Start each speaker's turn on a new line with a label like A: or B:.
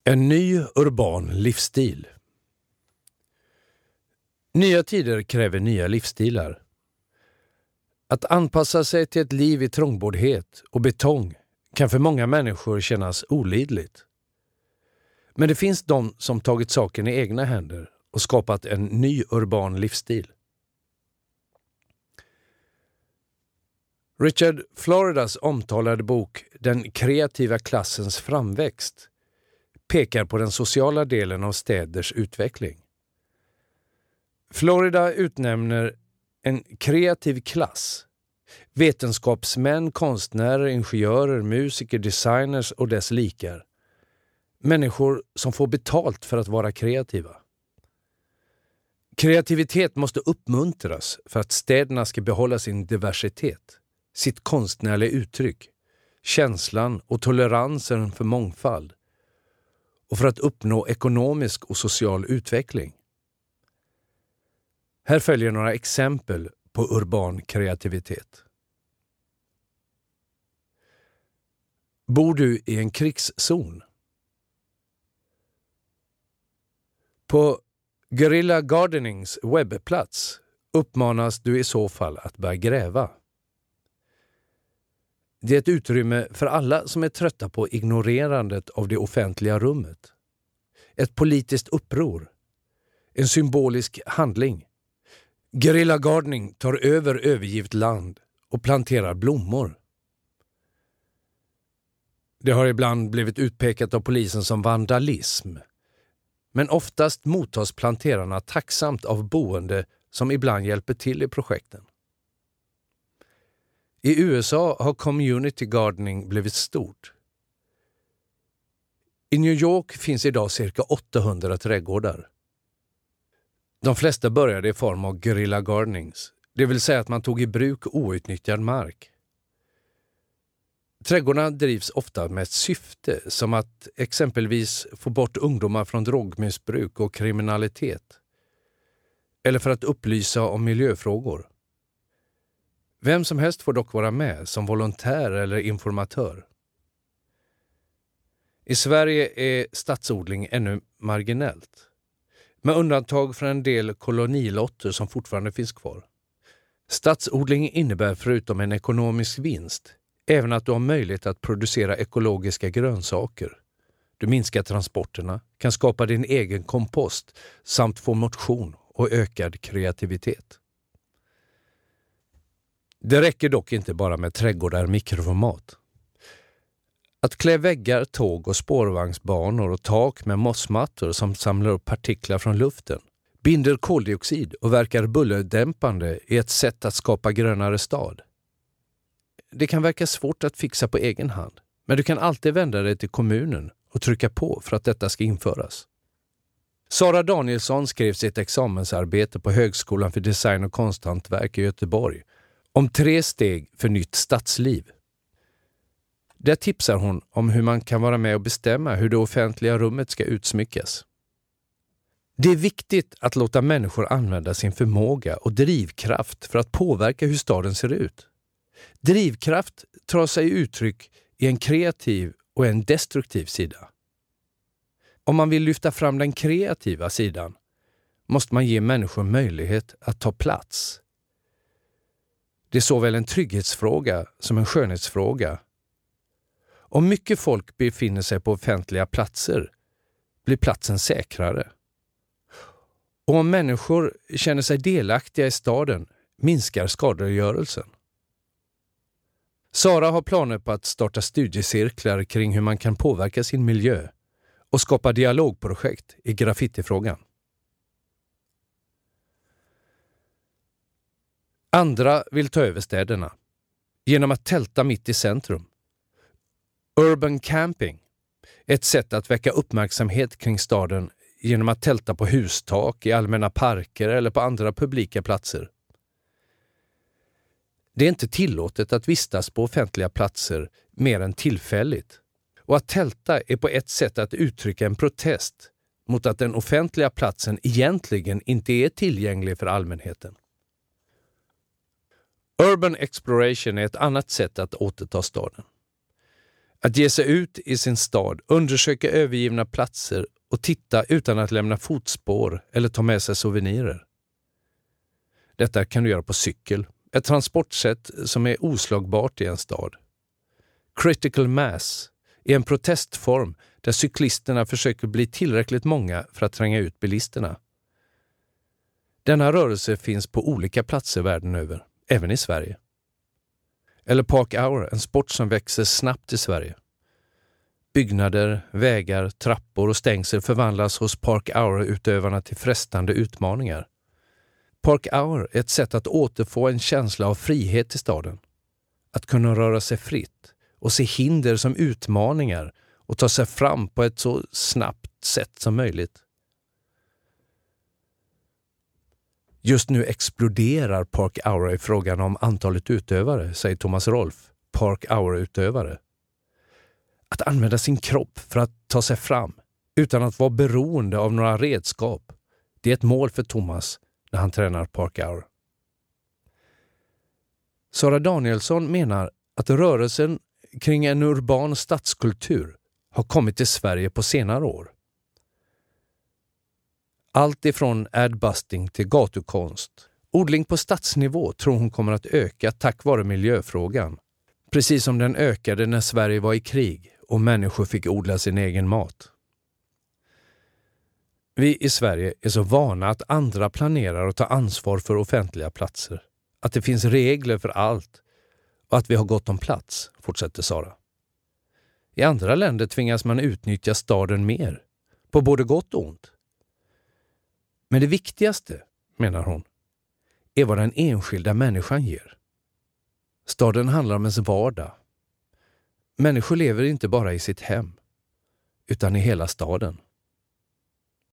A: En ny urban livsstil. Nya tider kräver nya livsstilar. Att anpassa sig till ett liv i trångboddhet och betong kan för många människor kännas olidligt. Men det finns de som tagit saken i egna händer och skapat en ny urban livsstil. Richard Floridas omtalade bok Den kreativa klassens framväxt pekar på den sociala delen av städers utveckling. Florida utnämner en kreativ klass, vetenskapsmän, konstnärer, ingenjörer, musiker, designers och dess likar. Människor som får betalt för att vara kreativa. Kreativitet måste uppmuntras för att städerna ska behålla sin diversitet, sitt konstnärliga uttryck, känslan och toleransen för mångfald och för att uppnå ekonomisk och social utveckling. Här följer några exempel på urban kreativitet. Bor du i en krigszon? På Guerrilla Gardenings webbplats uppmanas du i så fall att börja gräva. Det är ett utrymme för alla som är trötta på ignorerandet av det offentliga rummet. Ett politiskt uppror. En symbolisk handling. Guerrilla Gardening tar över övergivet land och planterar blommor. Det har ibland blivit utpekat av polisen som vandalism. Men oftast mottas planterarna tacksamt av boende som ibland hjälper till i projekten. I USA har community gardening blivit stort. I New York finns idag cirka 800 trädgårdar. De flesta började i form av guerrilla gardenings, det vill säga att man tog i bruk outnyttjad mark. Trädgårdarna drivs ofta med ett syfte som att exempelvis få bort ungdomar från drogmissbruk och kriminalitet. Eller för att upplysa om miljöfrågor. Vem som helst får dock vara med som volontär eller informatör. I Sverige är stadsodling ännu marginellt. Med undantag för en del kolonilotter som fortfarande finns kvar. Stadsodling innebär förutom en ekonomisk vinst även att du har möjlighet att producera ekologiska grönsaker. Du minskar transporterna, kan skapa din egen kompost samt få motion och ökad kreativitet. Det räcker dock inte bara med trädgårdar mikroformat. Att klä väggar, tåg och spårvagnsbanor och tak med mossmattor som samlar upp partiklar från luften, binder koldioxid och verkar bullerdämpande är ett sätt att skapa grönare stad. Det kan verka svårt att fixa på egen hand, men du kan alltid vända dig till kommunen och trycka på för att detta ska införas. Sara Danielsson skrev sitt examensarbete på Högskolan för design och konsthantverk i Göteborg om 3 steg för nytt stadsliv. Där tipsar hon om hur man kan vara med och bestämma hur det offentliga rummet ska utsmyckas. Det är viktigt att låta människor använda sin förmåga och drivkraft för att påverka hur staden ser ut. Drivkraft tar sig uttryck i en kreativ och en destruktiv sida. Om man vill lyfta fram den kreativa sidan måste man ge människor möjlighet att ta plats. Det är såväl en trygghetsfråga som en skönhetsfråga. Om mycket folk befinner sig på offentliga platser blir platsen säkrare. Och om människor känner sig delaktiga i staden minskar skadegörelsen. Sara har planer på att starta studiecirklar kring hur man kan påverka sin miljö och skapa dialogprojekt i graffitifrågan. Andra vill ta över städerna genom att tälta mitt i centrum. Urban camping, ett sätt att väcka uppmärksamhet kring staden genom att tälta på hustak, i allmänna parker eller på andra publika platser. Det är inte tillåtet att vistas på offentliga platser mer än tillfälligt. Och att tälta är på ett sätt att uttrycka en protest mot att den offentliga platsen egentligen inte är tillgänglig för allmänheten. Urban exploration är ett annat sätt att återta staden. Att ge sig ut i sin stad, undersöka övergivna platser och titta utan att lämna fotspår eller ta med sig souvenirer. Detta kan du göra på cykel, ett transportsätt som är oslagbart i en stad. Critical mass är en protestform där cyklisterna försöker bli tillräckligt många för att tränga ut bilisterna. Denna rörelse finns på olika platser världen över, även i Sverige. Eller Park Hour, en sport som växer snabbt i Sverige. Byggnader, vägar, trappor och stängsel förvandlas hos Park Hour-utövarna till frestande utmaningar. Park Hour är ett sätt att återfå en känsla av frihet i staden. Att kunna röra sig fritt och se hinder som utmaningar och ta sig fram på ett så snabbt sätt som möjligt. Just nu exploderar Park Hour i frågan om antalet utövare, säger Thomas Rolf, Park Hour-utövare. Att använda sin kropp för att ta sig fram utan att vara beroende av några redskap, det är ett mål för Thomas när han tränar Park Hour. Sara Danielsson menar att rörelsen kring en urban stadskultur har kommit till Sverige på senare år. Allt ifrån adbusting till gatukonst. Odling på stadsnivå tror hon kommer att öka tack vare miljöfrågan. Precis som den ökade när Sverige var i krig och människor fick odla sin egen mat. Vi i Sverige är så vana att andra planerar och tar ansvar för offentliga platser. Att det finns regler för allt och att vi har gott om plats, fortsätter Sara. I andra länder tvingas man utnyttja staden mer, på både gott och ont. Men det viktigaste, menar hon, är vad den enskilda människan ger. Staden handlar om ens vardag. Människor lever inte bara i sitt hem, utan i hela staden.